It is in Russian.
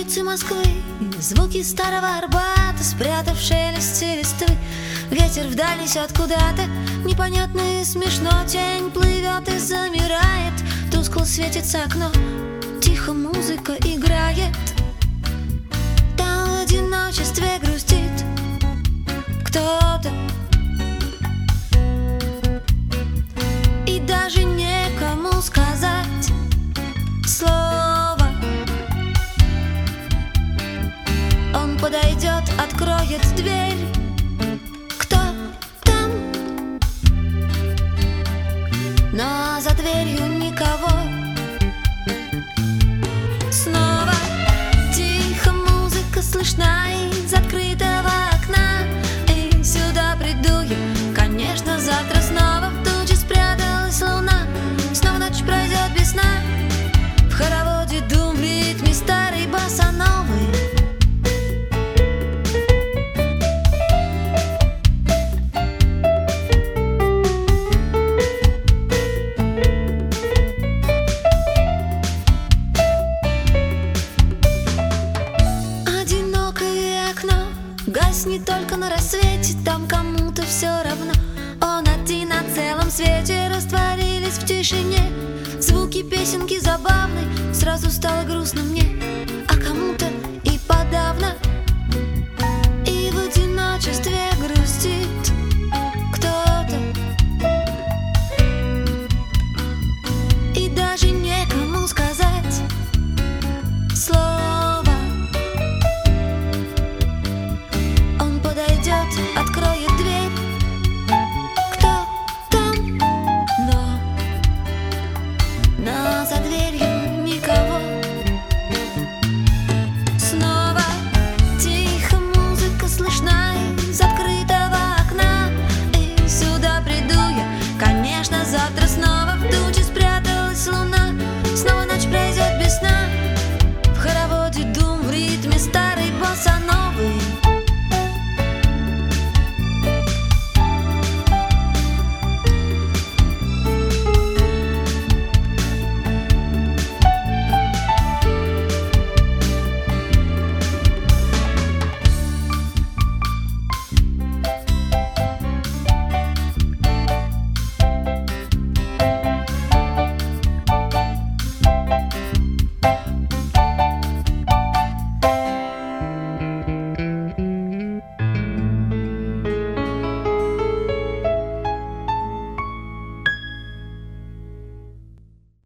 Улицы Москвы, звуки старого Арбата, спрятав в шелесте листвы. Ветер вдаль несет куда-то, непонятно и смешно. Тень плывет и замирает, тускло светится окно, тихо музыка играет. Там в одиночестве грустит кто-то, и даже некому сказать слово. Он подойдет, откроет дверь. Кто там? Но за дверью никого. Снова тихо музыка слышна из открытого окна. И сюда приду я, конечно, завтра снова. В туче спряталась луна, снова ночь пройдет без сна. В хороводе дум в ритме старой босановой. Гаснет только на рассвете, там кому-то все равно. Он один на целом свете, растворились в тишине. Звуки песенки забавной, сразу стало грустно мне, а кому-то и подавно. И в одиночестве грустит кто-то, и даже некому сказать слово. Откроет дверь. Кто там? Но за дверью